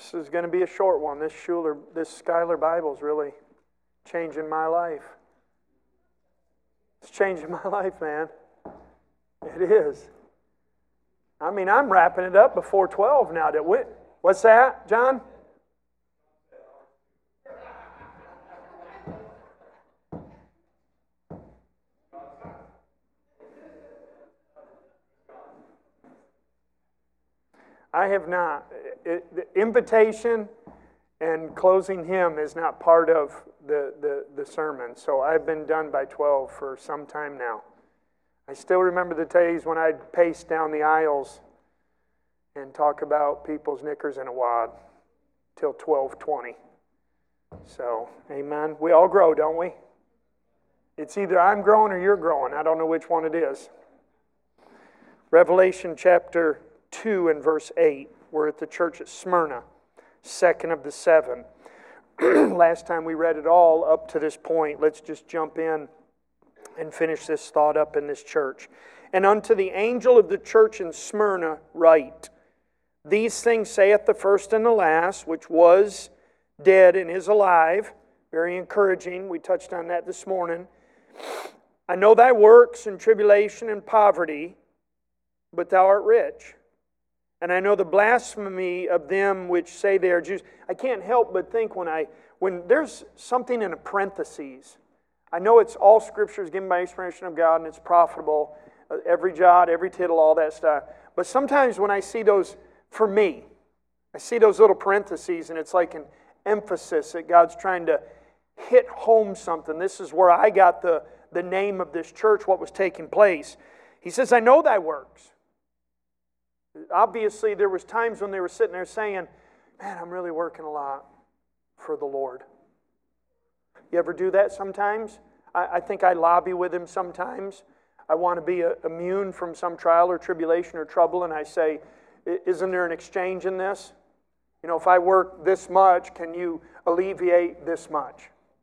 This is going to be a short one. This Schuyler Bible is really changing my life. It's changing my life, man. It is. I mean, I'm wrapping it up before 12 now. What's that, John? I have not. The invitation and closing hymn is not part of the sermon. So I've been done by 12 for some time now. I still remember the days when I'd pace down the aisles and talk about people's knickers in a wad till 12:20. So, amen. We all grow, don't we? It's either I'm growing or you're growing. I don't know which one it is. Revelation chapter 2 and verse 8. We're at the church at Smyrna, second of the seven. Last time we read it all up to this point. Let's just jump in and finish this thought up in this church. And unto the angel of the church in Smyrna write, These things saith the first and the last, which was dead and is alive. Very encouraging. We touched on that this morning. I know thy works and tribulation and poverty, but thou art rich. And I know the blasphemy of them which say they are Jews. I can't help but think when there's something in a parentheses, I know it's all Scripture is given by inspiration of God and it's profitable, every jot, every tittle, all that stuff. But sometimes when I see those, for me, I see those little parentheses and it's like an emphasis that God's trying to hit home something. This is where I got the name of this church, what was taking place. He says, I know thy works. Obviously, there was times when they were sitting there saying, man, I'm really working a lot for the Lord. You ever do that sometimes? I think I lobby with Him sometimes. I want to be immune from some trial or tribulation or trouble, and I say, isn't there an exchange in this? You know, if I work this much, can you alleviate this much?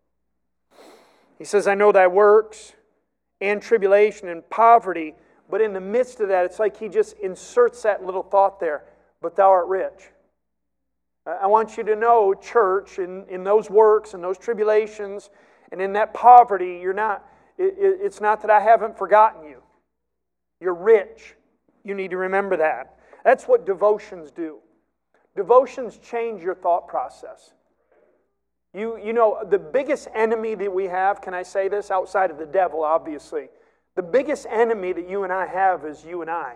He says, I know thy works and tribulation and poverty, but in the midst of that, it's like he just inserts that little thought there. But thou art rich. I want you to know, church, in those works and those tribulations and in that poverty, it's not that I haven't forgotten you. You're rich. You need to remember that. That's what devotions do. Devotions change your thought process. You know, the biggest enemy that we have, can I say this, outside of the devil, obviously, the biggest enemy that you and I have is you and I.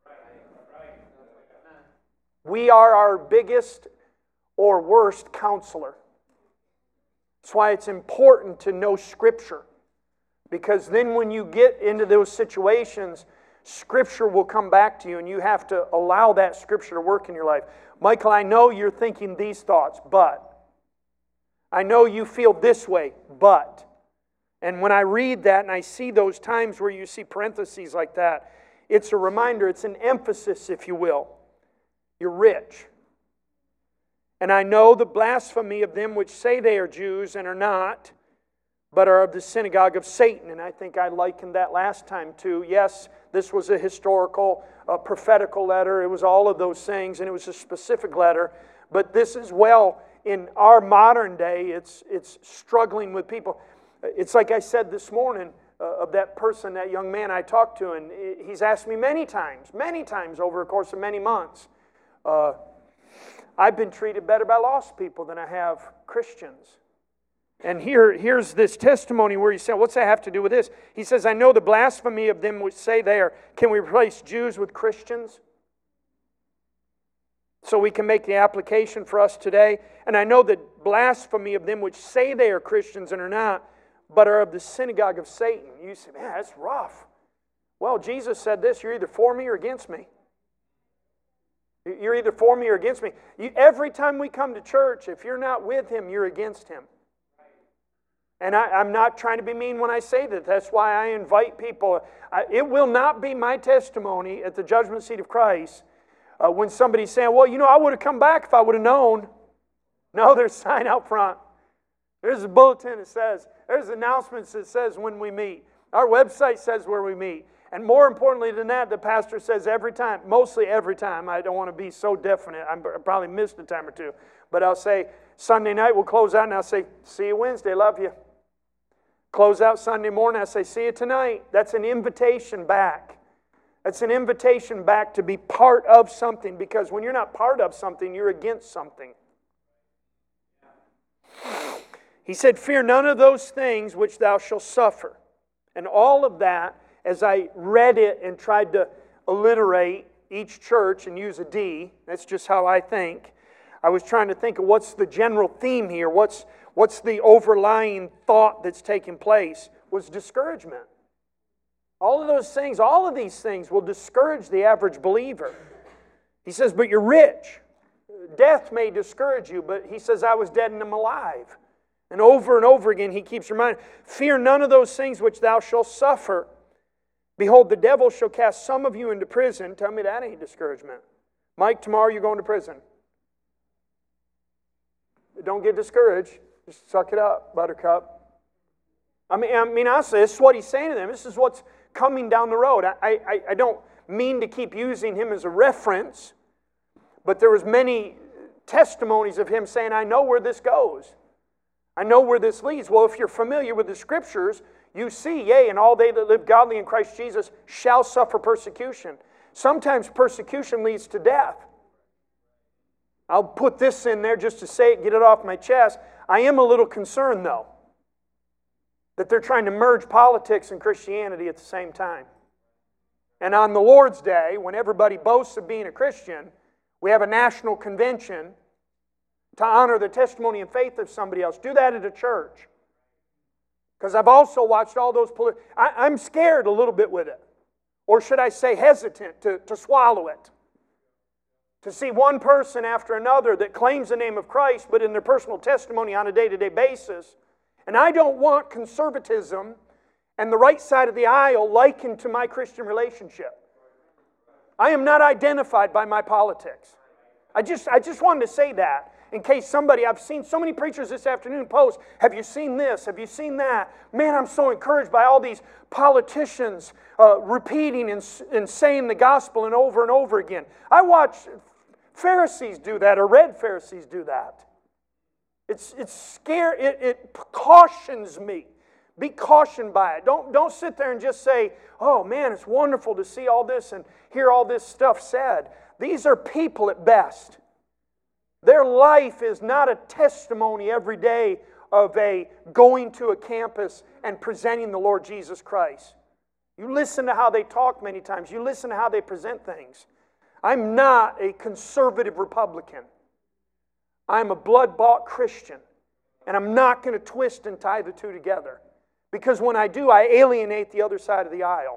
We are our biggest or worst counselor. That's why it's important to know Scripture. Because then when you get into those situations, Scripture will come back to you and you have to allow that Scripture to work in your life. Michael, I know you're thinking these thoughts, but. I know you feel this way, but. And when I read that and I see those times where you see parentheses like that, it's a reminder, it's an emphasis, if you will. You're rich. And I know the blasphemy of them which say they are Jews and are not, but are of the synagogue of Satan. And I think I likened that last time too. Yes, this was a historical, prophetical letter. It was all of those things, and it was a specific letter. But this as well, in our modern day, it's struggling with people. It's like I said this morning of that person, that young man I talked to, and he's asked me many times over the course of many months, I've been treated better by lost people than I have Christians. And here's this testimony where he said, what's that have to do with this? He says, I know the blasphemy of them which say they are, can we replace Jews with Christians? So we can make the application for us today. And I know the blasphemy of them which say they are Christians and are not, but are of the synagogue of Satan. You say, man, that's rough. Well, Jesus said this, you're either for me or against me. You're either for me or against me. Every time we come to church, if you're not with Him, you're against Him. And I'm not trying to be mean when I say that. That's why I invite people. It will not be my testimony at the judgment seat of Christ when somebody's saying, well, you know, I would have come back if I would have known. No, there's a sign out front. There's a bulletin that says, there's announcements that says when we meet. Our website says where we meet. And more importantly than that, the pastor says every time, mostly every time, I don't want to be so definite, I probably missed a time or two, but I'll say, Sunday night we'll close out and I'll say, see you Wednesday, love you. Close out Sunday morning, I say, see you tonight. That's an invitation back. That's an invitation back to be part of something, because when you're not part of something, you're against something. He said, fear none of those things which thou shalt suffer. And all of that, as I read it and tried to alliterate each church and use a D, that's just how I think. I was trying to think of what's the general theme here, what's the overlying thought that's taking place, was discouragement. All of these things will discourage the average believer. He says, but you're rich. Death may discourage you, but he says, I was dead and am alive. And over again, he keeps reminding, fear none of those things which thou shalt suffer. Behold, the devil shall cast some of you into prison. Tell me that ain't discouragement. Mike, tomorrow you're going to prison. Don't get discouraged. Just suck it up, buttercup. I mean, honestly, this is what he's saying to them. This is what's coming down the road. I don't mean to keep using him as a reference, but there was many testimonies of him saying, I know where this goes. I know where this leads. Well, if you're familiar with the Scriptures, you see, yea, and all they that live godly in Christ Jesus shall suffer persecution. Sometimes persecution leads to death. I'll put this in there just to say it, get it off my chest. I am a little concerned, though, that they're trying to merge politics and Christianity at the same time. And on the Lord's Day, when everybody boasts of being a Christian, we have a national convention to honor the testimony and faith of somebody else. Do that at a church. Because I've also watched all those I'm scared a little bit with it. Or should I say hesitant to swallow it. To see one person after another that claims the name of Christ, but in their personal testimony on a day-to-day basis. And I don't want conservatism and the right side of the aisle likened to my Christian relationship. I am not identified by my politics. I just wanted to say that. In case somebody, I've seen so many preachers this afternoon post, have you seen this? Have you seen that? Man, I'm so encouraged by all these politicians repeating and saying the gospel and over again. I watch Pharisees do that, or read Pharisees do that. It's scary. It cautions me. Be cautioned by it. Don't sit there and just say, oh man, it's wonderful to see all this and hear all this stuff said. These are people at best. Their life is not a testimony every day of a going to a campus and presenting the Lord Jesus Christ. You listen to how they talk many times. You listen to how they present things. I'm not a conservative Republican. I'm a blood-bought Christian. And I'm not going to twist and tie the two together. Because when I do, I alienate the other side of the aisle.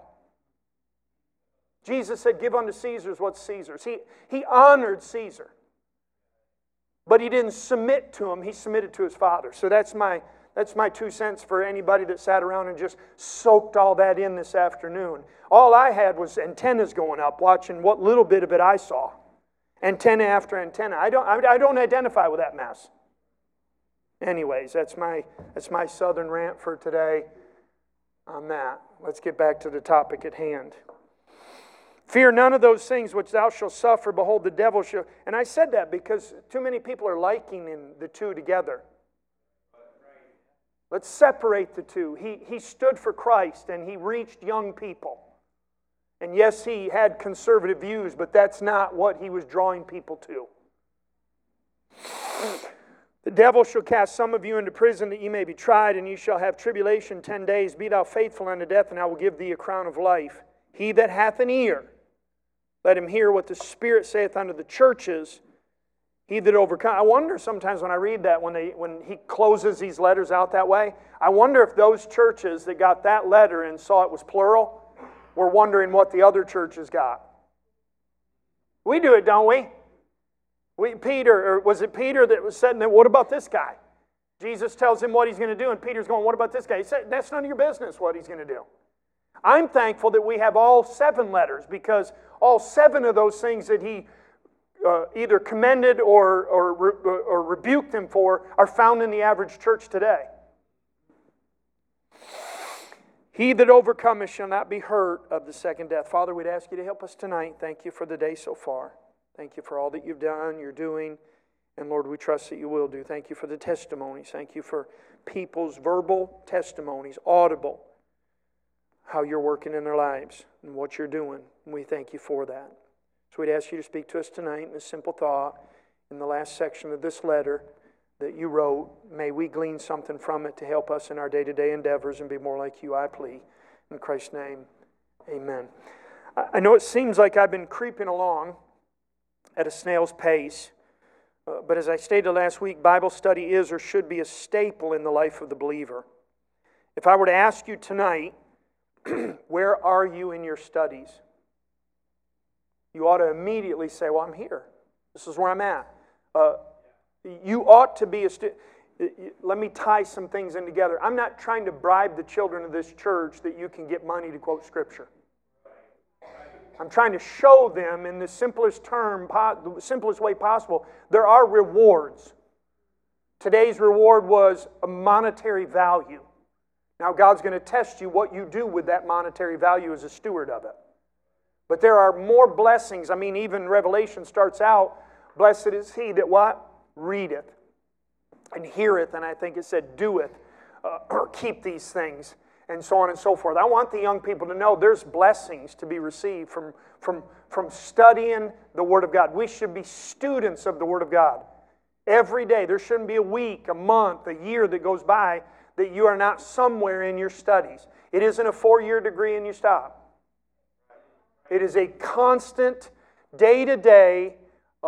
Jesus said, give unto Caesar's what's Caesar's. He honored Caesar. But he didn't submit to him, he submitted to his Father. So that's my 2 cents for anybody that sat around and just soaked all that in this afternoon. All I had was antennas going up, watching what little bit of it I saw. Antenna after antenna. I don't identify with that mess. Anyways, that's my southern rant for today on that. Let's get back to the topic at hand. Fear none of those things which thou shalt suffer. Behold, the devil shall... And I said that because too many people are likening the two together. Let's separate the two. He stood for Christ and he reached young people. And yes, he had conservative views, but that's not what he was drawing people to. The devil shall cast some of you into prison that ye may be tried, and ye shall have tribulation 10 days. Be thou faithful unto death, and I will give thee a crown of life. He that hath an ear, let him hear what the Spirit saith unto the churches. He that overcomes. I wonder sometimes when I read that, when he closes these letters out that way, I wonder if those churches that got that letter and saw it was plural were wondering what the other churches got. We do it, don't we? Was it Peter that was saying, what about this guy? Jesus tells him what he's going to do, and Peter's going, what about this guy? He said, that's none of your business what he's going to do. I'm thankful that we have all 7 letters, because all 7 of those things that he either commended or rebuked them for are found in the average church today. He that overcometh shall not be hurt of the second death. Father, we'd ask you to help us tonight. Thank you for the day so far. Thank you for all that you've done, you're doing. And Lord, we trust that you will do. Thank you for the testimonies. Thank you for people's verbal testimonies, audible, how you're working in their lives and what you're doing. And we thank you for that. So we'd ask you to speak to us tonight in this simple thought in the last section of this letter that you wrote. May we glean something from it to help us in our day-to-day endeavors and be more like you, I plea. In Christ's name, amen. I know it seems like I've been creeping along at a snail's pace, but as I stated last week, Bible study is or should be a staple in the life of the believer. If I were to ask you tonight, where are you in your studies? You ought to immediately say, well, I'm here. This is where I'm at. You ought to be a student. Let me tie some things in together. I'm not trying to bribe the children of this church that you can get money to quote Scripture. I'm trying to show them in the simplest way possible, there are rewards. Today's reward was a monetary value. Now God's going to test you what you do with that monetary value as a steward of it. But there are more blessings. I mean, even Revelation starts out, blessed is he that what? Readeth and heareth, and I think it said doeth, or keep these things, and so on and so forth. I want the young people to know there's blessings to be received from studying the Word of God. We should be students of the Word of God. Every day, there shouldn't be a week, a month, a year that goes by that you are not somewhere in your studies. It isn't a 4-year degree and you stop. It is a constant, day-to-day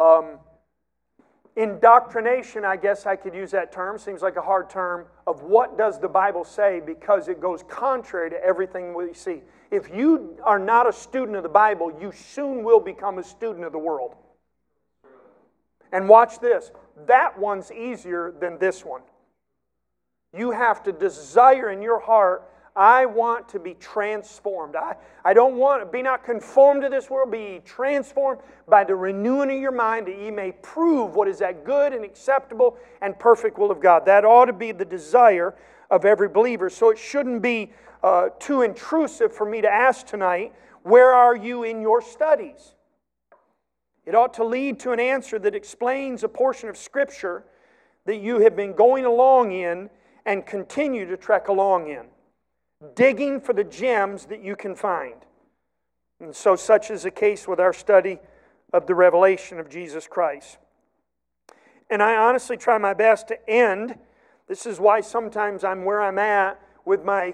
indoctrination, I guess I could use that term, seems like a hard term, of what does the Bible say, because it goes contrary to everything we see. If you are not a student of the Bible, you soon will become a student of the world. And watch this. That one's easier than this one. You have to desire in your heart, I want to be transformed. I don't want to be not conformed to this world, be transformed by the renewing of your mind, that ye may prove what is that good and acceptable and perfect will of God. That ought to be the desire of every believer. So it shouldn't be too intrusive for me to ask tonight, where are you in your studies? It ought to lead to an answer that explains a portion of Scripture that you have been going along in and continue to trek along in, digging for the gems that you can find. And so such is the case with our study of the revelation of Jesus Christ. And I honestly try my best to end. This is why sometimes I'm where I'm at with my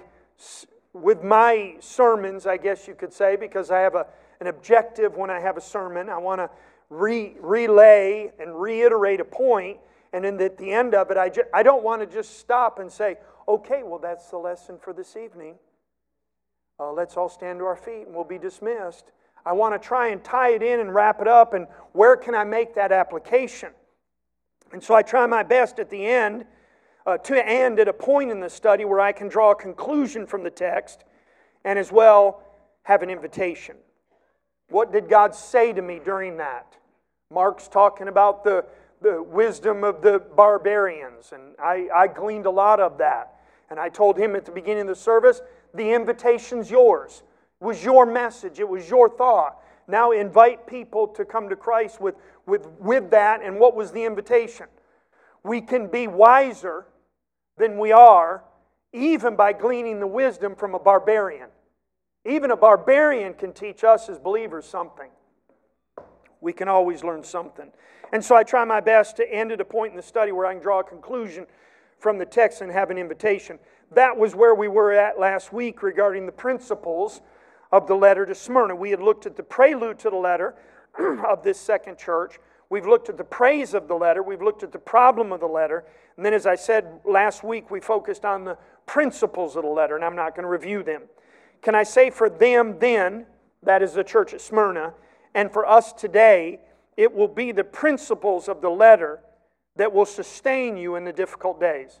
sermons, I guess you could say, because I have an objective when I have a sermon. I want to relay and reiterate a point, and then at the end of it, I don't want to just stop and say, okay, well, that's the lesson for this evening. Let's all stand to our feet and we'll be dismissed. I want to try and tie it in and wrap it up, and where can I make that application? And so I try my best at the end to end at a point in the study where I can draw a conclusion from the text and as well have an invitation. What did God say to me during that? Mark's talking about the wisdom of the barbarians, and I gleaned a lot of that. And I told him at the beginning of the service, the invitation's yours. It was your message. It was your thought. Now invite people to come to Christ with that. And what was the invitation? We can be wiser than we are, even by gleaning the wisdom from a barbarian. Even a barbarian can teach us as believers something. We can always learn something. And so I try my best to end at a point in the study where I can draw a conclusion from the text and have an invitation. That was where we were at last week regarding the principles of the letter to Smyrna. We had looked at the prelude to the letter of this second church. We've looked at the praise of the letter. We've looked at the problem of the letter. And then, as I said last week, we focused on the principles of the letter, and I'm not going to review them. Can I say for them then, that is the church at Smyrna, and for us today, it will be the principles of the letter that will sustain you in the difficult days.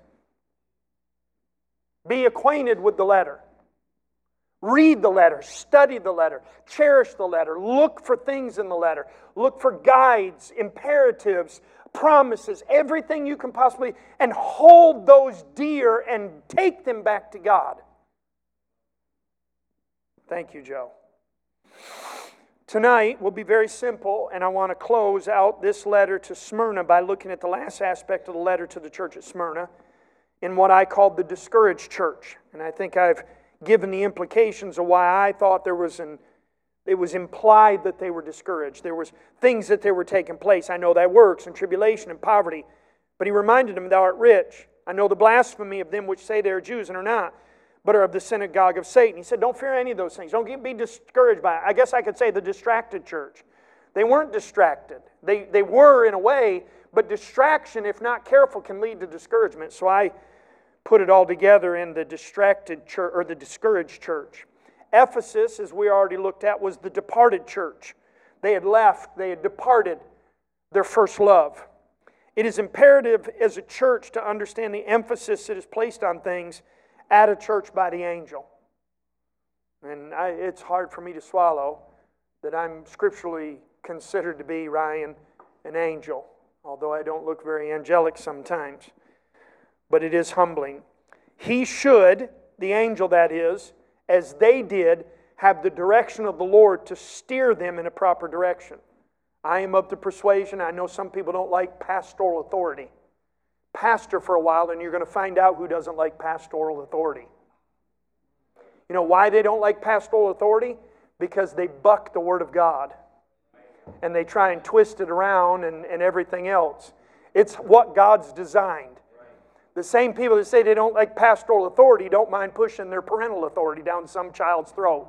Be acquainted with the letter. Read the letter, study the letter, cherish the letter, look for things in the letter, look for guides, imperatives, promises, everything you can possibly, and hold those dear and take them back to God. Thank you, Joe. Tonight will be very simple, and I want to close out this letter to Smyrna by looking at the last aspect of the letter to the church at Smyrna in what I called the discouraged church. And I think I've given the implications of why I thought it was implied that they were discouraged. There was things that they were taking place. I know thy works and tribulation and poverty. But he reminded them, thou art rich. I know the blasphemy of them which say they are Jews and are not, but are of the synagogue of Satan. He said, don't fear any of those things. Don't be discouraged by it. I guess I could say the distracted church. They weren't distracted. They were in a way, but distraction, if not careful, can lead to discouragement. So I put it all together in the distracted church, or the discouraged church. Ephesus, as we already looked at, was the departed church. They had left, they had departed their first love. It is imperative as a church to understand the emphasis that is placed on things at a church by the angel. And it's hard for me to swallow that I'm scripturally considered to be, Ryan, an angel, although I don't look very angelic sometimes. But it is humbling. He should, the angel that is, as they did, have the direction of the Lord to steer them in a proper direction. I am of the persuasion, I know some people don't like pastoral authority. Pastor for a while, and you're going to find out who doesn't like pastoral authority. You know why they don't like pastoral authority? Because they buck the Word of God. And they try and twist it around and everything else. It's what God's designed. The same people that say they don't like pastoral authority don't mind pushing their parental authority down some child's throat.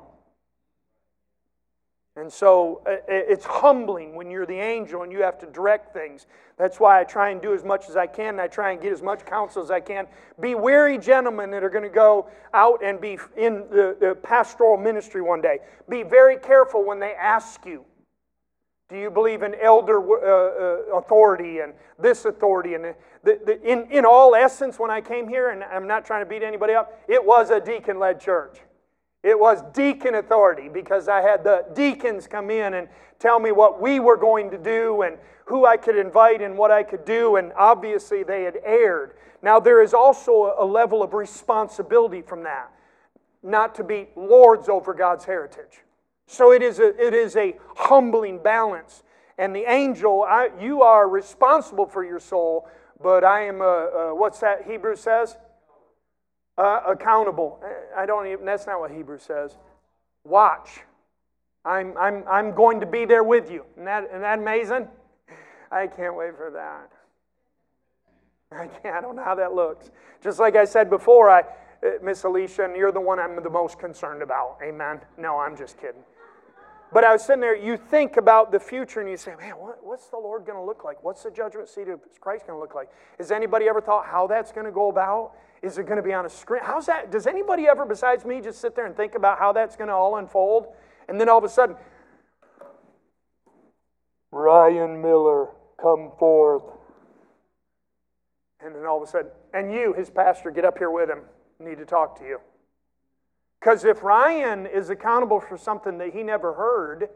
And so it's humbling when you're the angel and you have to direct things. That's why I try and do as much as I can, and I try and get as much counsel as I can. Be wary gentlemen that are going to go out and be in the pastoral ministry one day. Be very careful when they ask you, do you believe in elder authority and this authority? And in all essence, when I came here, and I'm not trying to beat anybody up, it was a deacon-led church. It was deacon authority because I had the deacons come in and tell me what we were going to do and who I could invite and what I could do, and obviously they had erred. Now there is also a level of responsibility from that, not to be lords over God's heritage. So it is a humbling balance. And the angel, you are responsible for your soul, but I am what's that Hebrews says? Accountable. That's not what Hebrews says. Watch. I'm going to be there with you. Isn't that amazing? I can't wait for that. I don't know how that looks. Just like I said before, Miss Alicia, and you're the one I'm the most concerned about. Amen? No, I'm just kidding. But I was sitting there, you think about the future and you say, man, what's the Lord going to look like? What's the judgment seat of Christ going to look like? Has anybody ever thought how that's going to go about? Is it going to be on a screen? How's that? Does anybody ever besides me just sit there and think about how that's going to all unfold? And then all of a sudden, Ryan Miller, come forth. And then all of a sudden, and you, his pastor, get up here with him. Need to talk to you. Because if Ryan is accountable for something that he never heard,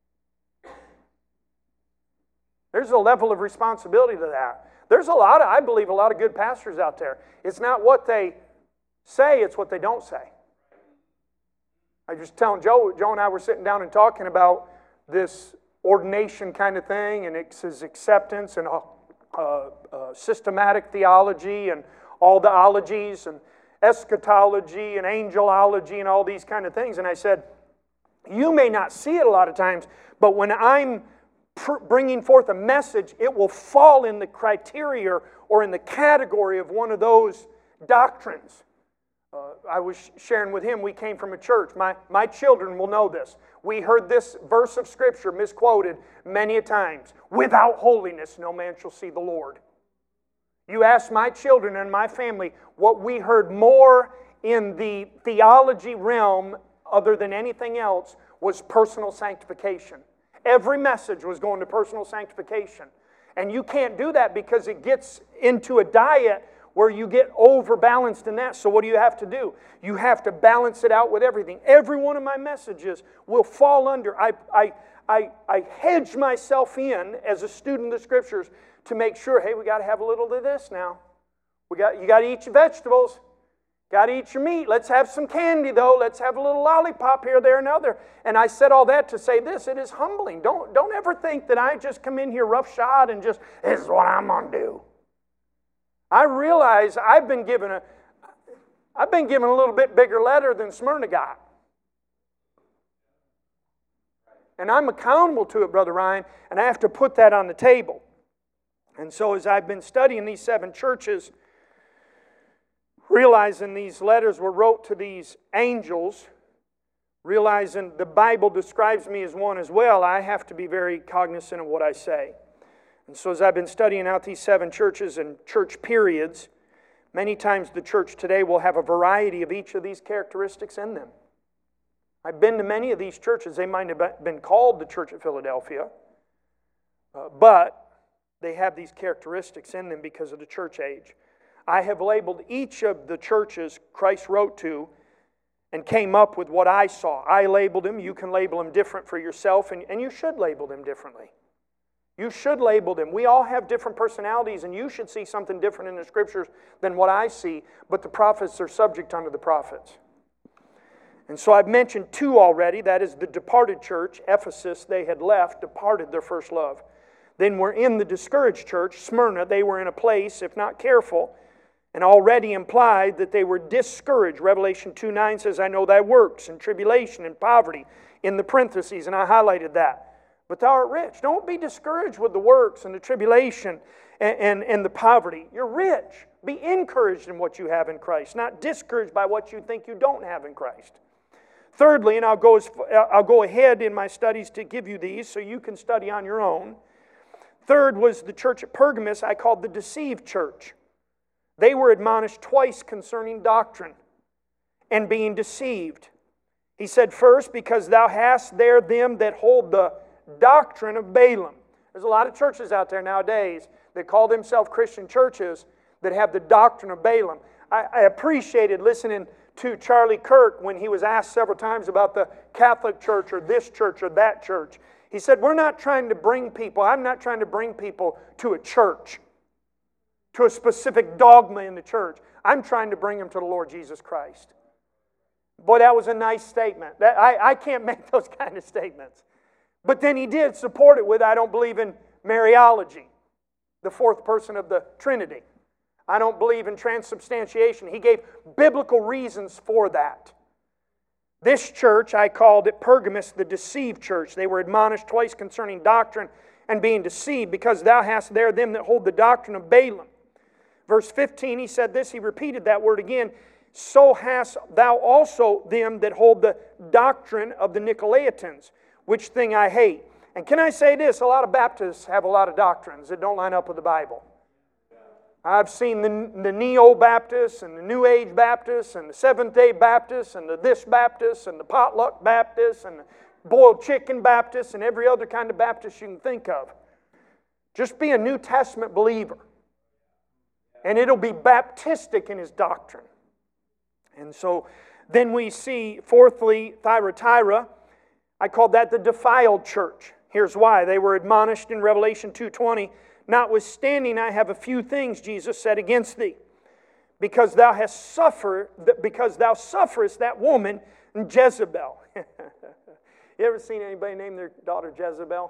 there's a level of responsibility to that. There's I believe, a lot of good pastors out there. It's not what they say, it's what they don't say. I was just telling Joe and I were sitting down and talking about this ordination kind of thing, and it's his acceptance and systematic theology and all the ologies and eschatology and angelology and all these kind of things. And I said, you may not see it a lot of times, but when I'm bringing forth a message, it will fall in the criteria or in the category of one of those doctrines. I was sharing with him, we came from a church. My children will know this. We heard this verse of Scripture misquoted many a times. Without holiness, no man shall see the Lord. You ask my children and my family what we heard more in the theology realm other than anything else was personal sanctification. Every message was going to personal sanctification. And you can't do that because it gets into a diet where you get overbalanced in that. So what do you have to do? You have to balance it out with everything. Every one of my messages will fall under. I hedge myself in as a student of the Scriptures to make sure, hey, we got to have a little of this now. You got to eat your vegetables. Got to eat your meat. Let's have some candy, though. Let's have a little lollipop here, there, and other. And I said all that to say this. It is humbling. Don't ever think that I just come in here roughshod and just, this is what I'm going to do. I realize I've been given a little bit bigger letter than Smyrna got. And I'm accountable to it, Brother Ryan, and I have to put that on the table. And so as I've been studying these 7 churches, realizing these letters were wrote to these angels, realizing the Bible describes me as one as well, I have to be very cognizant of what I say. And so as I've been studying out these 7 churches and church periods, many times the church today will have a variety of each of these characteristics in them. I've been to many of these churches. They might have been called the Church at Philadelphia, but they have these characteristics in them because of the church age. I have labeled each of the churches Christ wrote to and came up with what I saw. I labeled them. You can label them different for yourself, and you should label them differently. You should label them. We all have different personalities, and you should see something different in the Scriptures than what I see, but the prophets are subject unto the prophets. And so I've mentioned 2 already. That is the departed church, Ephesus. They had left, departed their first love. Then we're in the discouraged church, Smyrna. They were in a place, if not careful, and already implied that they were discouraged. Revelation 2:9 says, I know thy works, and tribulation, and poverty, in the parentheses, and I highlighted that. But thou art rich. Don't be discouraged with the works and the tribulation and the poverty. You're rich. Be encouraged in what you have in Christ, not discouraged by what you think you don't have in Christ. Thirdly, and I'll go ahead in my studies to give you these so you can study on your own. Third was the church at Pergamos I called the deceived church. They were admonished twice concerning doctrine and being deceived. He said, first, because thou hast there them that hold the doctrine of Balaam. There's a lot of churches out there nowadays that call themselves Christian churches that have the doctrine of Balaam. I appreciated listening to Charlie Kirk when he was asked several times about the Catholic Church or this church or that church. He said, I'm not trying to bring people to a church, to a specific dogma in the church. I'm trying to bring them to the Lord Jesus Christ. Boy, that was a nice statement. I can't make those kind of statements. But then he did support it with, I don't believe in Mariology, the 4th person of the Trinity. I don't believe in transubstantiation. He gave biblical reasons for that. This church, I called it Pergamos, the deceived church. They were admonished twice concerning doctrine and being deceived, because thou hast there them that hold the doctrine of Balaam. Verse 15, he said this, he repeated that word again. So hast thou also them that hold the doctrine of the Nicolaitans, which thing I hate. And can I say this? A lot of Baptists have a lot of doctrines that don't line up with the Bible. I've seen the Neo-Baptists and the New Age Baptists and the Seventh-day Baptists and the this Baptists and the potluck Baptists and the boiled chicken Baptists and every other kind of Baptist you can think of. Just be a New Testament believer. And it'll be Baptistic in his doctrine. And so then we see, fourthly, Thyatira. I called that the defiled church. Here's why. They were admonished in Revelation 2:20. Notwithstanding, I have a few things, Jesus said, against thee, because thou sufferest that woman Jezebel. You ever seen anybody name their daughter Jezebel?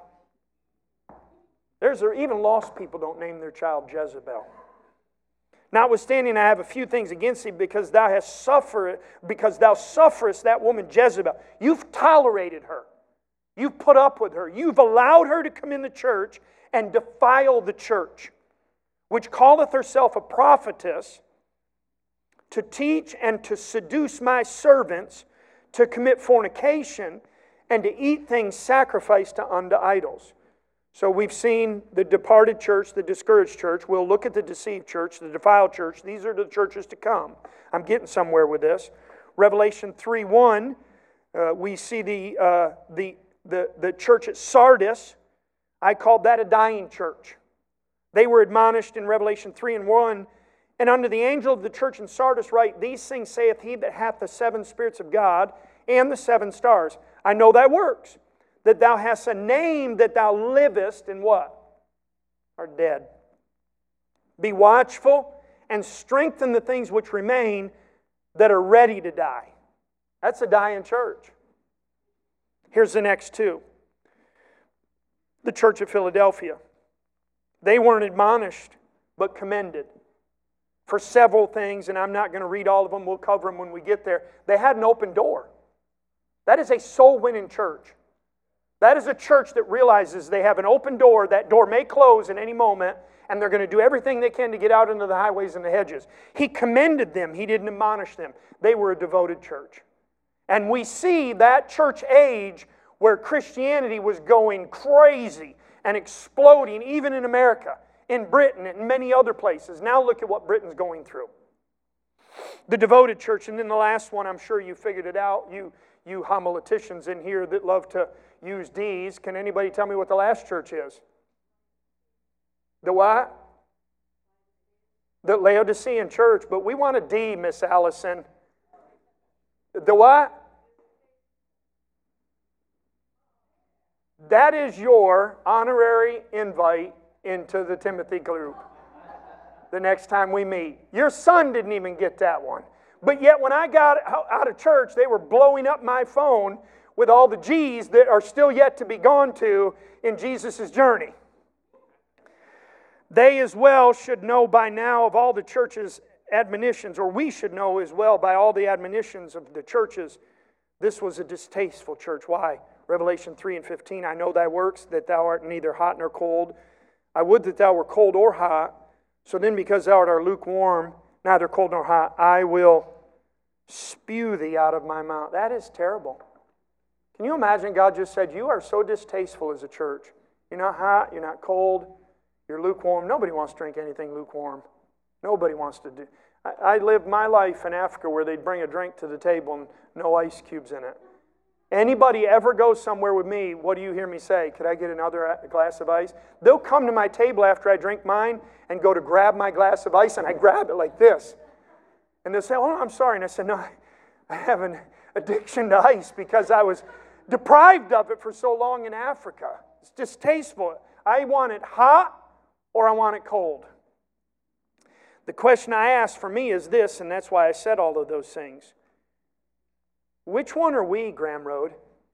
Even lost people don't name their child Jezebel. Notwithstanding, I have a few things against thee, because thou sufferest that woman Jezebel. You've tolerated her. You've put up with her. You've allowed her to come in the church and defile the church, which calleth herself a prophetess, to teach and to seduce my servants to commit fornication and to eat things sacrificed unto idols. So we've seen the departed church, the discouraged church. We'll look at the deceived church, the defiled church. These are the churches to come. I'm getting somewhere with this. Revelation 3:1, we see the church at Sardis. I called that a dying church. They were admonished in Revelation 3:1. And unto the angel of the church in Sardis write, these things saith he that hath the 7 spirits of God and the 7 stars. I know thy works, that thou hast a name that thou livest in what? Art dead. Be watchful and strengthen the things which remain that are ready to die. That's a dying church. Here's the next two. The Church of Philadelphia. They weren't admonished, but commended for several things, and I'm not going to read all of them. We'll cover them when we get there. They had an open door. That is a soul-winning church. That is a church that realizes they have an open door. That door may close at any moment, and they're going to do everything they can to get out into the highways and the hedges. He commended them. He didn't admonish them. They were a devoted church. And we see that church age where Christianity was going crazy and exploding, even in America, in Britain, and many other places. Now look at what Britain's going through. The devoted church. And then the last one, I'm sure you figured it out. You homileticians in here that love to use D's. Can anybody tell me what the last church is? The what? The Laodicean church. But we want a D, Miss Allison. The what? That is your honorary invite into the Timothy group the next time we meet. Your son didn't even get that one. But yet when I got out of church, they were blowing up my phone with all the G's that are still yet to be gone to in Jesus' journey. They as well should know by now of all the church's admonitions, or we should know as well by all the admonitions of the churches, this was a distasteful church. Why? Revelation 3 and 15, I know thy works, that thou art neither hot nor cold. I would that thou were cold or hot. So then because thou art lukewarm, neither cold nor hot, I will spew thee out of my mouth. That is terrible. Can you imagine God just said, you are so distasteful as a church. You're not hot, you're not cold, you're lukewarm. Nobody wants to drink anything lukewarm. Nobody wants to do. I lived my life in Africa where they'd bring a drink to the table and no ice cubes in it. Anybody ever goes somewhere with me, what do you hear me say? Could I get another glass of ice? They'll come to my table after I drink mine and go to grab my glass of ice, and I grab it like this. And they'll say, oh, I'm sorry. And I said, no, I have an addiction to ice because I was deprived of it for so long in Africa. It's distasteful. I want it hot or I want it cold. The question I ask for me is this, and that's why I said all of those things. Which one are we, Graham Road?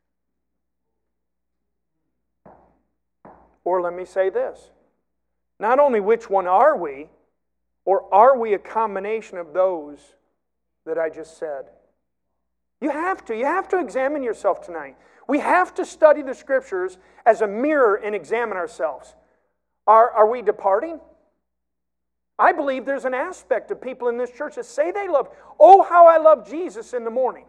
Or let me say this. Not only which one are we, or are we a combination of those that I just said? You have to examine yourself tonight. We have to study the Scriptures as a mirror and examine ourselves. Are we departing? I believe there's an aspect of people in this church that say they love, oh, how I love Jesus in the morning.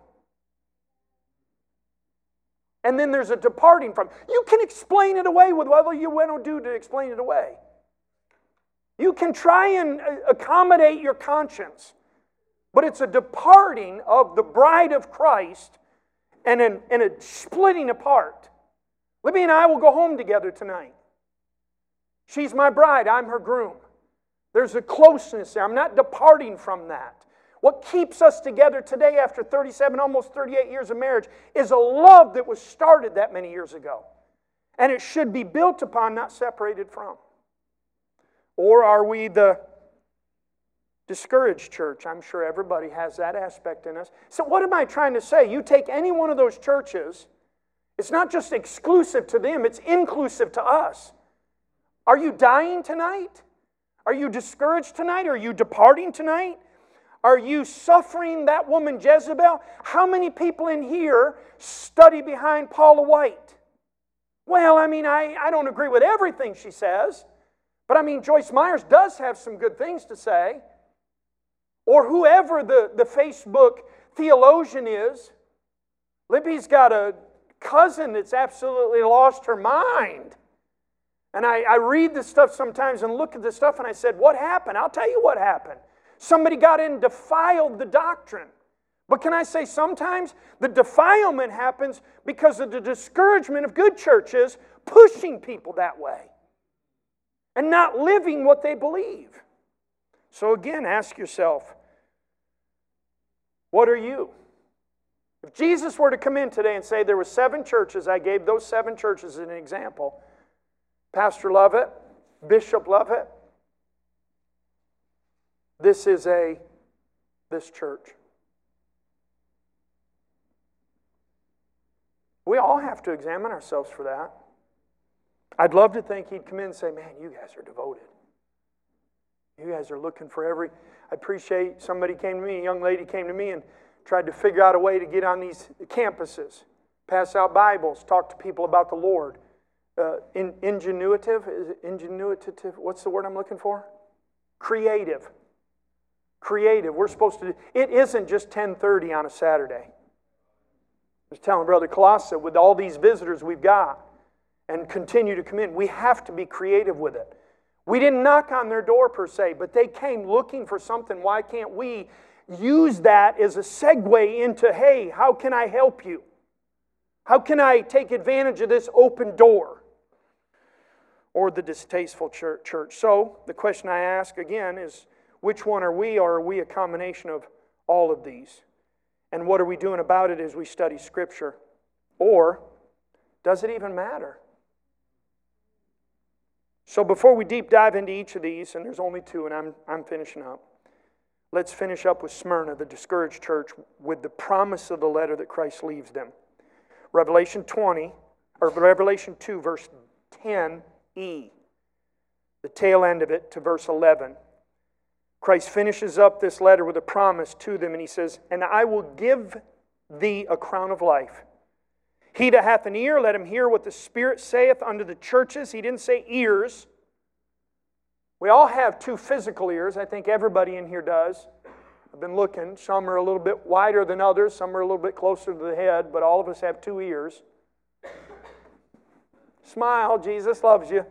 And then there's a departing from. You can explain it away with whatever you want to do to explain it away. You can try and accommodate your conscience. But it's a departing of the bride of Christ and a splitting apart. Libby and I will go home together tonight. She's my bride, I'm her groom. There's a closeness there. I'm not departing from that. What keeps us together today after 37, almost 38 years of marriage is a love that was started that many years ago. And it should be built upon, not separated from. Or are we the discouraged church? I'm sure everybody has that aspect in us. So what am I trying to say? You take any one of those churches, it's not just exclusive to them, it's inclusive to us. Are you dying tonight? Are you discouraged tonight? Are you departing tonight? Are you suffering that woman Jezebel? How many people in here study behind Paula White? Well, I mean, I don't agree with everything she says, but I mean, Joyce Myers does have some good things to say. Or whoever the Facebook theologian is. Libby's got a cousin that's absolutely lost her mind. And I read this stuff sometimes and look at this stuff and I said, what happened? I'll tell you what happened. Somebody got in and defiled the doctrine. But can I say sometimes the defilement happens because of the discouragement of good churches pushing people that way and not living what they believe. So again, ask yourself, what are you? If Jesus were to come in today and say there were 7 churches, I gave those 7 churches as an example. Pastor Lovett, Bishop Lovett, this church. We all have to examine ourselves for that. I'd love to think He'd come in and say, man, you guys are devoted. You guys are looking for every... I appreciate somebody came to me, a young lady came to me and tried to figure out a way to get on these campuses, pass out Bibles, talk to people about the Lord. Ingenuitive? Is it ingenuitive? What's the word I'm looking for? Creative. Creative. We're supposed to do... It isn't just 10:30 on a Saturday. I was telling Brother Colossus, with all these visitors we've got and continue to come in, we have to be creative with it. We didn't knock on their door per se, but they came looking for something. Why can't we use that as a segue into, hey, how can I help you? How can I take advantage of this open door? Or the distasteful church. So, the question I ask again is, which one are we, or are we a combination of all of these? And what are we doing about it as we study Scripture? Or, does it even matter? So before we deep dive into each of these, and there's only two, and I'm finishing up, let's finish up with Smyrna, the discouraged church, with the promise of the letter that Christ leaves them. Revelation 2, verse 10e, the tail end of it to verse 11. Christ finishes up this letter with a promise to them, and He says, and I will give thee a crown of life. He that hath an ear, let him hear what the Spirit saith unto the churches. He didn't say ears. We all have two physical ears. I think everybody in here does. I've been looking. Some are a little bit wider than others. Some are a little bit closer to the head, but all of us have two ears. Smile, Jesus loves you.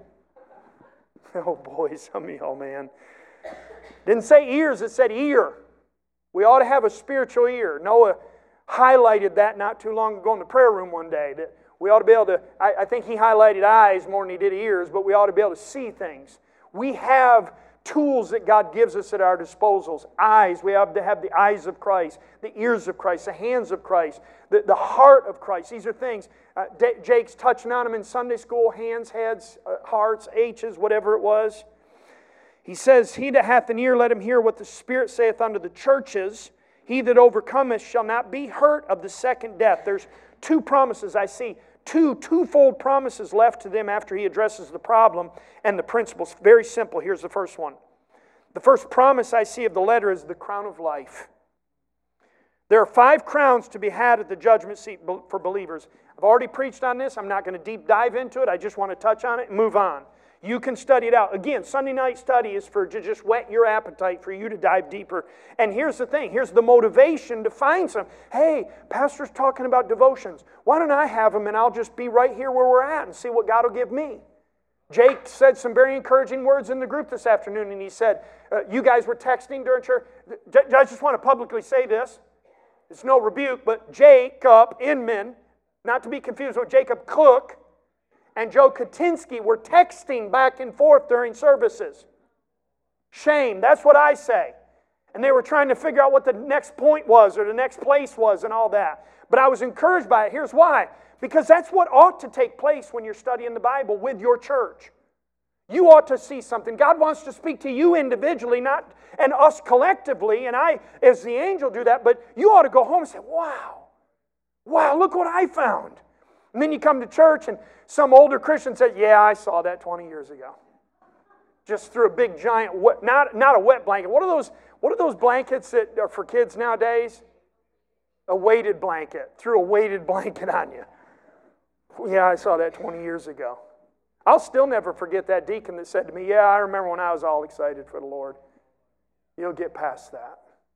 Oh boy, some of y'all, man. Didn't say ears, it said ear. We ought to have a spiritual ear. Noah highlighted that not too long ago in the prayer room one day. That we ought to be able to, I think he highlighted eyes more than he did ears, but we ought to be able to see things. We have tools that God gives us at our disposals. Eyes, we have to have the eyes of Christ, the ears of Christ, the hands of Christ, the heart of Christ. These are things, Jake's touching on them in Sunday school, hands, heads, hearts, H's, whatever it was. He says, he that hath an ear, let him hear what the Spirit saith unto the churches. He that overcometh shall not be hurt of the second death. There's two promises I see. Twofold promises left to them after he addresses the problem and the principles. Very simple. Here's the first one. The first promise I see of the letter is the crown of life. There are 5 crowns to be had at the judgment seat for believers. I've already preached on this. I'm not going to deep dive into it. I just want to touch on it and move on. You can study it out. Again, Sunday night study is to just whet your appetite for you to dive deeper. And here's the thing. Here's the motivation to find some. Hey, pastor's talking about devotions. Why don't I have them and I'll just be right here where we're at and see what God will give me. Jake said some very encouraging words in the group this afternoon, and he said, you guys were texting during church. I just want to publicly say this. It's no rebuke, but Jacob Inman, not to be confused with Jacob Cook, and Joe Katinsky were texting back and forth during services. Shame, that's what I say. And they were trying to figure out what the next point was or the next place was and all that. But I was encouraged by it. Here's why. Because that's what ought to take place when you're studying the Bible with your church. You ought to see something. God wants to speak to you individually, not and us collectively, and I, as the angel, do that, but you ought to go home and say, wow, look what I found. And then you come to church and some older Christian says, yeah, I saw that 20 years ago. Just threw a big giant, not a wet blanket. What are those blankets that are for kids nowadays? A weighted blanket. Threw a weighted blanket on you. Yeah, I saw that 20 years ago. I'll still never forget that deacon that said to me, yeah, I remember when I was all excited for the Lord. You'll get past that.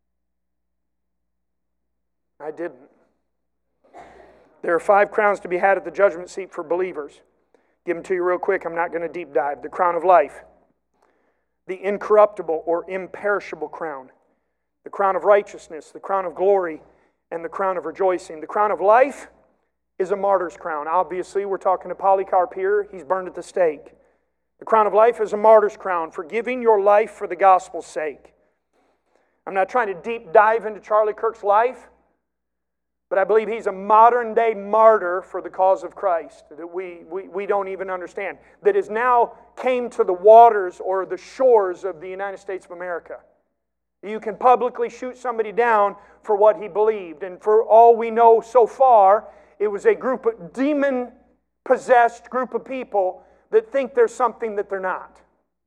I didn't. There are 5 crowns to be had at the judgment seat for believers. Give them to you real quick. I'm not going to deep dive. The crown of life. The incorruptible or imperishable crown. The crown of righteousness. The crown of glory. And the crown of rejoicing. The crown of life is a martyr's crown. Obviously, we're talking to Polycarp here. He's burned at the stake. The crown of life is a martyr's crown for giving your life for the gospel's sake. I'm not trying to deep dive into Charlie Kirk's life, but I believe he's a modern-day martyr for the cause of Christ that we don't even understand, that has now came to the waters or the shores of the United States of America. You can publicly shoot somebody down for what he believed, and for all we know so far, it was a group of demon-possessed group of people that think there's something that they're not.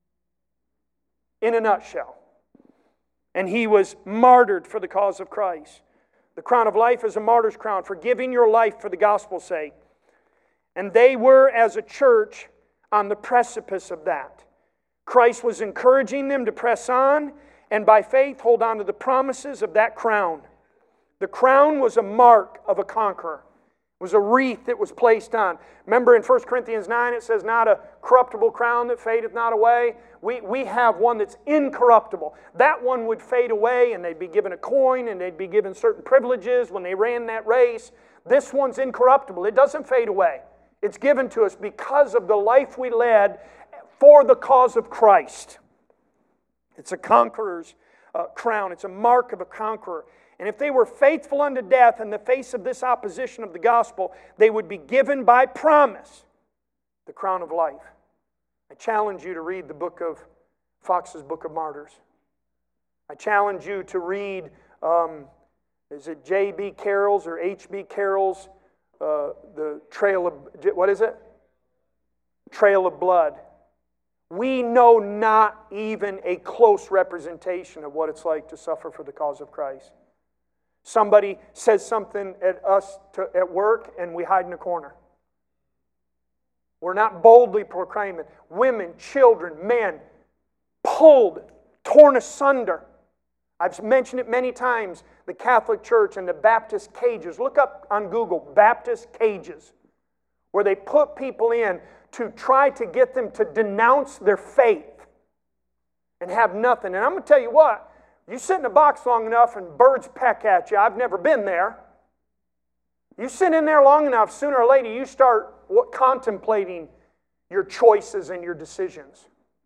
In a nutshell. And he was martyred for the cause of Christ. The crown of life is a martyr's crown for giving your life for the gospel's sake. And they were, as a church, on the precipice of that. Christ was encouraging them to press on and by faith hold on to the promises of that crown. The crown was a mark of a conqueror. It was a wreath that was placed on. Remember in 1 Corinthians 9 it says, not a corruptible crown that fadeth not away. We have one that's incorruptible. That one would fade away and they'd be given a coin and they'd be given certain privileges when they ran that race. This one's incorruptible. It doesn't fade away. It's given to us because of the life we led for the cause of Christ. It's a conqueror's crown. It's a mark of a conqueror. And if they were faithful unto death in the face of this opposition of the gospel, they would be given by promise the crown of life. I challenge you to read the book of Fox's Book of Martyrs. I challenge you to read, is it J.B. Carroll's or H.B. Carroll's, the Trail of, what is it? Trail of Blood. We know not even a close representation of what it's like to suffer for the cause of Christ. Somebody says something at us at work and we hide in a corner. We're not boldly proclaiming. Women, children, men, pulled, torn asunder. I've mentioned it many times, the Catholic Church and the Baptist cages. Look up on Google, Baptist cages, where they put people in to try to get them to denounce their faith and have nothing. And I'm going to tell you what, you sit in a box long enough and birds peck at you. I've never been there. You sit in there long enough, sooner or later you start contemplating your choices and your decisions.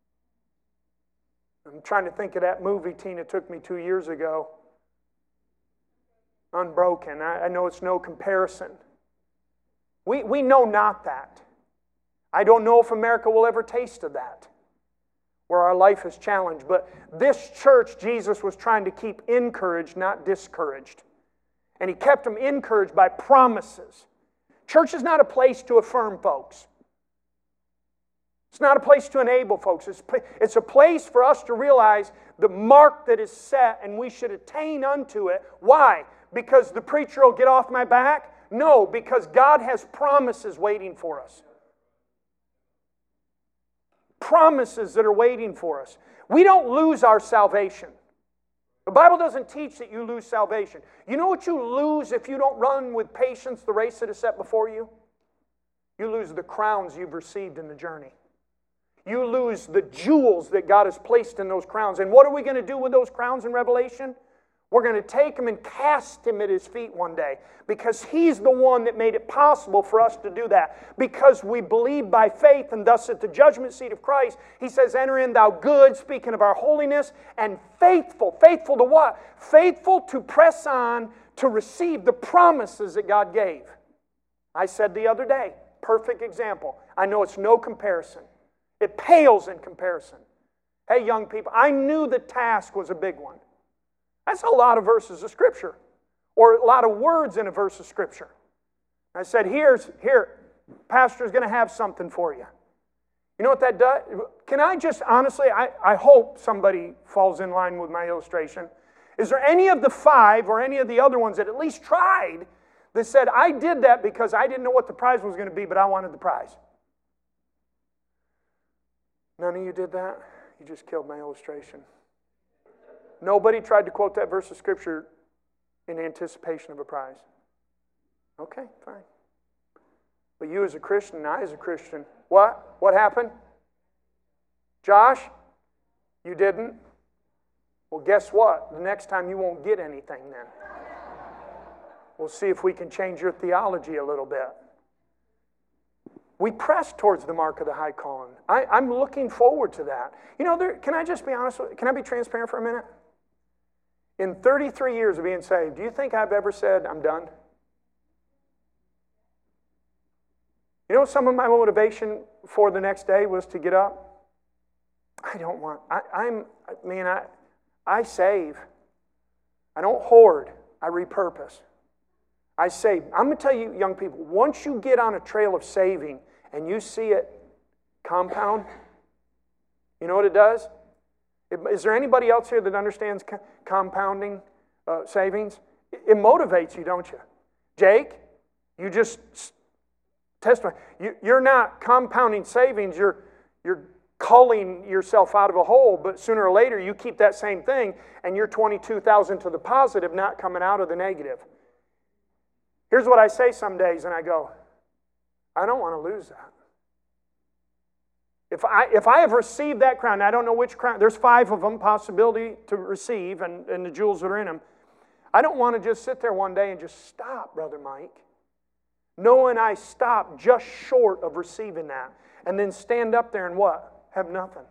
I'm trying to think of that movie Tina took me 2 years ago. Unbroken. I know it's no comparison. We know not that. I don't know if America will ever taste of that, where our life is challenged. But this church, Jesus was trying to keep encouraged, not discouraged. And He kept them encouraged by promises. Church is not a place to affirm folks. It's not a place to enable folks. It's a place for us to realize the mark that is set and we should attain unto it. Why? Because the preacher will get off my back? No, because God has promises waiting for us. Promises that are waiting for us. We don't lose our salvation. The Bible doesn't teach that you lose salvation. You know what you lose if you don't run with patience the race that is set before you? You lose the crowns you've received in the journey. You lose the jewels that God has placed in those crowns. And what are we going to do with those crowns in Revelation? We're going to take them and cast Him at His feet one day, because He's the one that made it possible for us to do that. Because we believe by faith, and thus at the judgment seat of Christ, He says, enter in thou good, speaking of our holiness, and faithful. Faithful to what? Faithful to press on to receive the promises that God gave. I said the other day, perfect example. I know it's no comparison. It pales in comparison. Hey, young people, I knew the task was a big one. That's a lot of verses of Scripture, or a lot of words in a verse of Scripture. I said, here, Pastor's going to have something for you. You know what that does? Can I just, honestly, I hope somebody falls in line with my illustration. Is there any of the 5 or any of the other ones that at least tried that said, I did that because I didn't know what the prize was going to be, but I wanted the prize? None of you did that? You just killed my illustration. Nobody tried to quote that verse of Scripture in anticipation of a prize. Okay, fine. But you as a Christian and I as a Christian, what? What happened? Josh, you didn't? Well, guess what? The next time you won't get anything then. We'll see if we can change your theology a little bit. We press towards the mark of the high calling. I'm looking forward to that. You know, can I just be honest with you? Can I be transparent for a minute? In 33 years of being saved, do you think I've ever said, I'm done? You know, some of my motivation for the next day was to get up. I don't want, I save. I don't hoard. I repurpose. I say, I'm going to tell you, young people, once you get on a trail of saving and you see it compound, you know what it does? Is there anybody else here that understands compounding savings? It motivates you, don't you? Jake, you just testify. You're not compounding savings. You're culling yourself out of a hole, but sooner or later you keep that same thing and you're 22,000 to the positive, not coming out of the negative. Here's what I say some days, and I go, I don't want to lose that. If I have received that crown, I don't know which crown, there's 5 of them, possibility to receive, and the jewels that are in them. I don't want to just sit there one day and just stop, Brother Mike, knowing I stopped just short of receiving that, and then stand up there and what? Have nothing.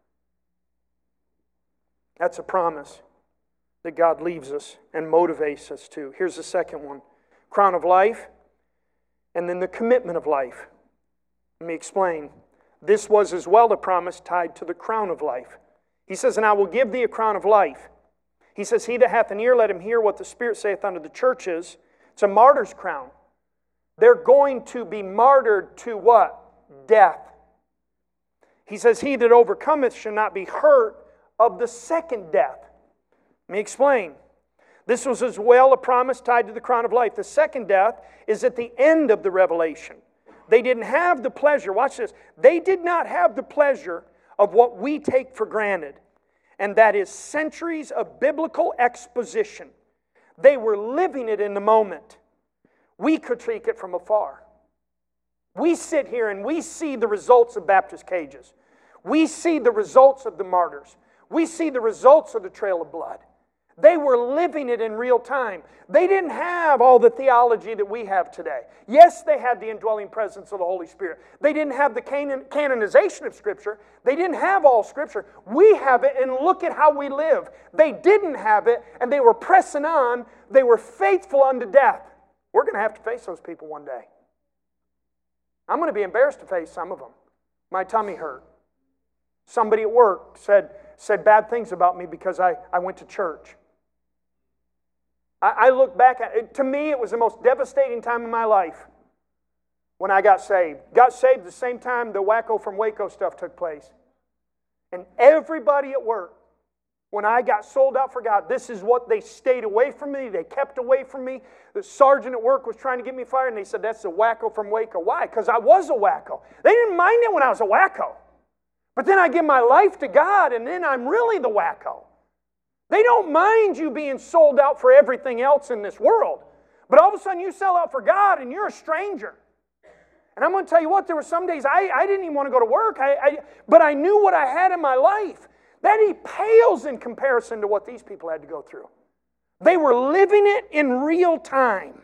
That's a promise that God leaves us and motivates us to. Here's the second one. Crown of life, and then the commitment of life. Let me explain. This was as well a promise tied to the crown of life. He says, and I will give thee a crown of life. He says, he that hath an ear, let him hear what the Spirit saith unto the churches. It's a martyr's crown. They're going to be martyred to what? Death. He says, he that overcometh shall not be hurt of the second death. Let me explain. This was as well a promise tied to the crown of life. The second death is at the end of the revelation. They didn't have the pleasure, watch this, they did not have the pleasure of what we take for granted, and that is centuries of biblical exposition. They were living it in the moment. We critique it from afar. We sit here and we see the results of Baptist cages. We see the results of the martyrs. We see the results of the trail of blood. They were living it in real time. They didn't have all the theology that we have today. Yes, they had the indwelling presence of the Holy Spirit. They didn't have the canonization of Scripture. They didn't have all Scripture. We have it, and look at how we live. They didn't have it, and they were pressing on. They were faithful unto death. We're going to have to face those people one day. I'm going to be embarrassed to face some of them. My tummy hurt. Somebody at work said bad things about me because I went to church. I look back at it. To me, it was the most devastating time of my life when I got saved. Got saved the same time the Wacko from Waco stuff took place. And everybody at work, when I got sold out for God, this is what they stayed away from me. They kept away from me. The sergeant at work was trying to get me fired, and they said, that's the Wacko from Waco. Why? Because I was a Wacko. They didn't mind it when I was a Wacko. But then I give my life to God, and then I'm really the Wacko. They don't mind you being sold out for everything else in this world. But all of a sudden you sell out for God and you're a stranger. And I'm going to tell you what, there were some days I didn't even want to go to work, but I knew what I had in my life. That pales in comparison to what these people had to go through. They were living it in real time.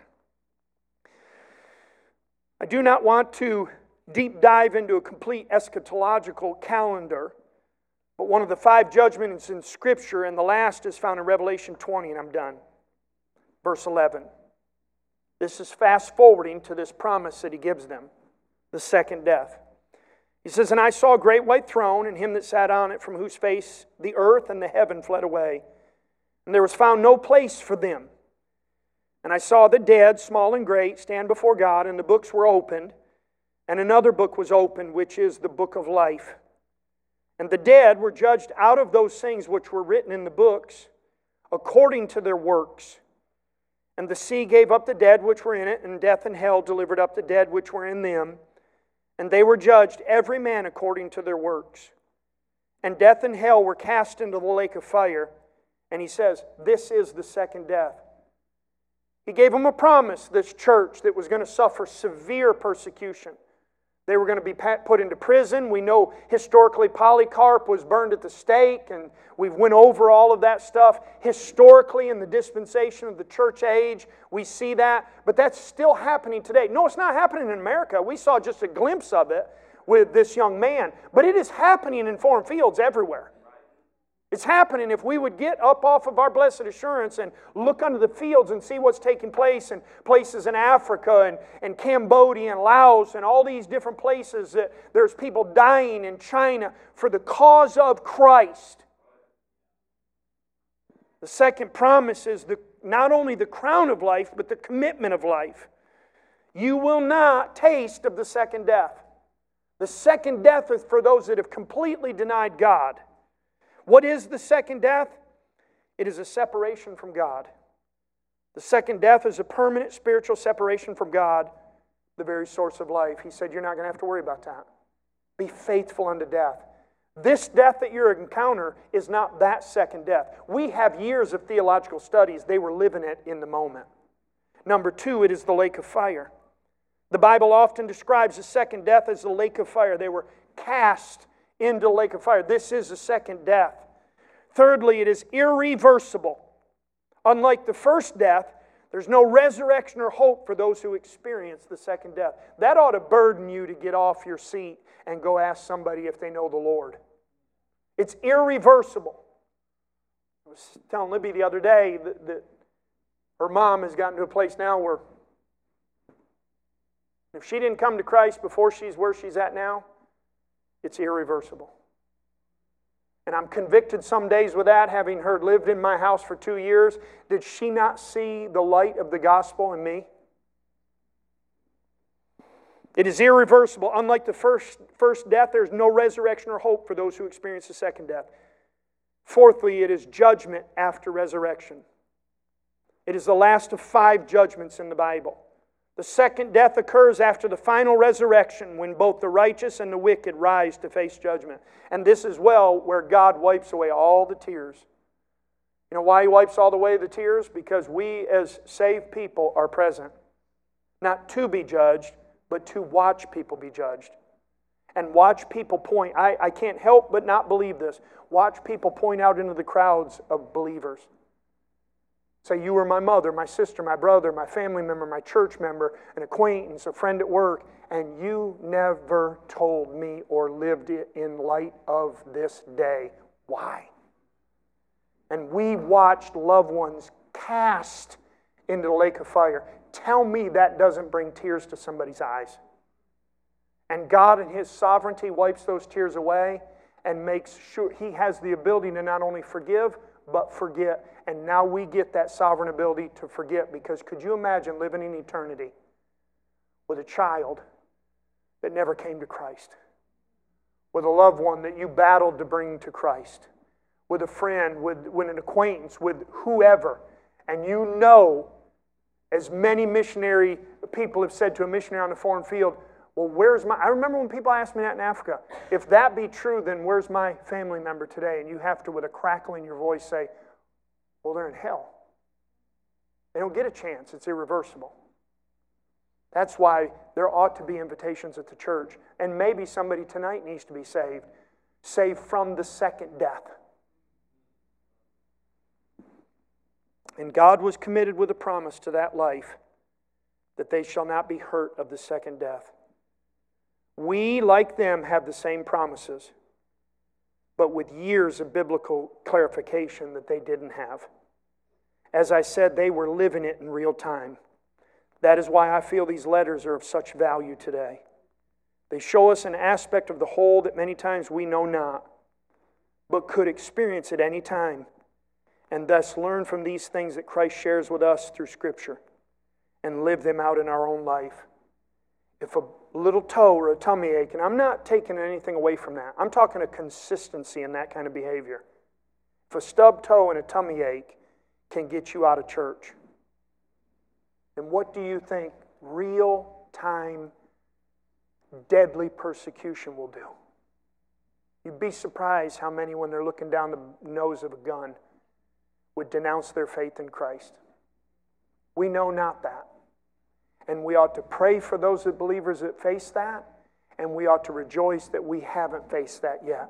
I do not want to deep dive into a complete eschatological calendar, but one of the 5 judgments in Scripture, and the last is found in Revelation 20, and I'm done. Verse 11. This is fast forwarding to this promise that he gives them, the second death. He says, and I saw a great white throne, and him that sat on it, from whose face the earth and the heaven fled away. And there was found no place for them. And I saw the dead, small and great, stand before God, and the books were opened. And another book was opened, which is the book of life. And the dead were judged out of those things which were written in the books, according to their works. And the sea gave up the dead which were in it, and death and hell delivered up the dead which were in them. And they were judged, every man according to their works. And death and hell were cast into the lake of fire. And he says, this is the second death. He gave them a promise, this church, that was going to suffer severe persecution. They were going to be put into prison. We know historically Polycarp was burned at the stake, and we've went over all of that stuff. Historically, in the dispensation of the church age, we see that. But that's still happening today. No, it's not happening in America. We saw just a glimpse of it with this young man. But it is happening in foreign fields everywhere. It's happening if we would get up off of our blessed assurance and look under the fields and see what's taking place in places in Africa and Cambodia and Laos and all these different places that there's people dying in China for the cause of Christ. The second promise is not only the crown of life, but the commitment of life. You will not taste of the second death. The second death is for those that have completely denied God. What is the second death? It is a separation from God. The second death is a permanent spiritual separation from God, the very source of life. He said, you're not going to have to worry about that. Be faithful unto death. This death that you encounter is not that second death. We have years of theological studies. They were living it in the moment. Number two, it is the lake of fire. The Bible often describes the second death as the lake of fire. They were cast into the lake of fire. This is the second death. Thirdly, it is irreversible. Unlike the first death, there's no resurrection or hope for those who experience the second death. That ought to burden you to get off your seat and go ask somebody if they know the Lord. It's irreversible. I was telling Libby the other day that her mom has gotten to a place now where if she didn't come to Christ before she's where she's at now, it's irreversible. And I'm convicted some days with that, having lived in my house for 2 years. Did she not see the light of the gospel in me? It is irreversible. Unlike the first death, there's no resurrection or hope for those who experience the second death. Fourthly, it is judgment after resurrection. It is the last of 5 judgments in the Bible. The second death occurs after the final resurrection when both the righteous and the wicked rise to face judgment. And this is where God wipes away all the tears. You know why He wipes all away the tears? Because we as saved people are present. Not to be judged, but to watch people be judged. And watch people point. I can't help but not believe this. Watch people point out into the crowds of believers. Say, you were my mother, my sister, my brother, my family member, my church member, an acquaintance, a friend at work, and you never told me or lived it in light of this day. Why? And we watched loved ones cast into the lake of fire. Tell me that doesn't bring tears to somebody's eyes. And God in His sovereignty wipes those tears away and makes sure He has the ability to not only forgive, but forget. And now we get that sovereign ability to forget, because could you imagine living in eternity with a child that never came to Christ, with a loved one that you battled to bring to Christ, with a friend, with an acquaintance, with whoever, and you know, as many missionary people have said to a missionary on the foreign field, well, I remember when people asked me that in Africa, if that be true, then where's my family member today? And you have to, with a crackle in your voice, say, well, they're in hell. They don't get a chance. It's irreversible. That's why there ought to be invitations at the church. And maybe somebody tonight needs to be saved from the second death. And God was committed with a promise to that life, that they shall not be hurt of the second death. We, like them, have the same promises, but with years of biblical clarification that they didn't have. As I said, they were living it in real time. That is why I feel these letters are of such value today. They show us an aspect of the whole that many times we know not, but could experience at any time, and thus learn from these things that Christ shares with us through Scripture and live them out in our own life. If a little toe or a tummy ache, and I'm not taking anything away from that. I'm talking a consistency in that kind of behavior. If a stub toe and a tummy ache can get you out of church, then what do you think real-time, deadly persecution will do? You'd be surprised how many, when they're looking down the nose of a gun, would denounce their faith in Christ. We know not that. And we ought to pray for those believers that face that, and we ought to rejoice that we haven't faced that yet.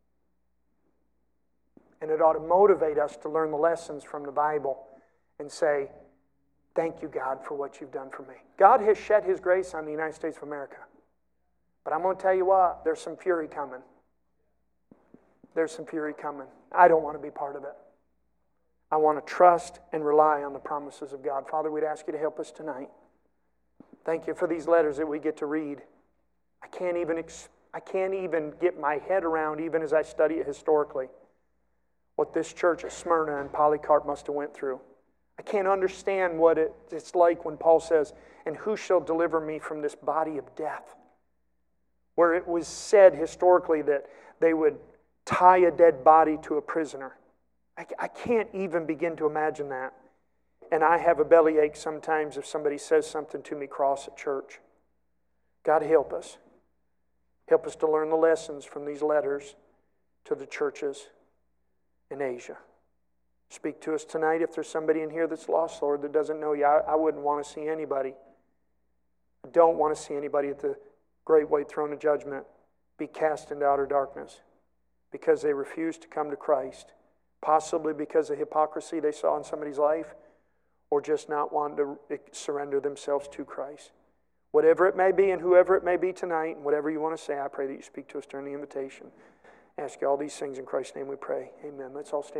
And it ought to motivate us to learn the lessons from the Bible and say, thank you, God, for what you've done for me. God has shed His grace on the United States of America. But I'm going to tell you what, there's some fury coming. There's some fury coming. I don't want to be part of it. I want to trust and rely on the promises of God. Father, we'd ask you to help us tonight. Thank you for these letters that we get to read. I can't even get my head around, even as I study it historically, what this church at Smyrna and Polycarp must have went through. I can't understand what it's like when Paul says, "And who shall deliver me from this body of death?" Where it was said historically that they would tie a dead body to a prisoner. I can't even begin to imagine that. And I have a bellyache sometimes if somebody says something to me cross at church. God help us. Help us to learn the lessons from these letters to the churches in Asia. Speak to us tonight. If there's somebody in here that's lost, Lord, that doesn't know you, I wouldn't want to see anybody. I don't want to see anybody at the great white throne of judgment be cast into outer darkness because they refused to come to Christ, possibly because of hypocrisy they saw in somebody's life, or just not wanting to surrender themselves to Christ. Whatever it may be and whoever it may be tonight, and whatever you want to say, I pray that you speak to us during the invitation. I ask you all these things in Christ's name we pray. Amen. Let's all stand.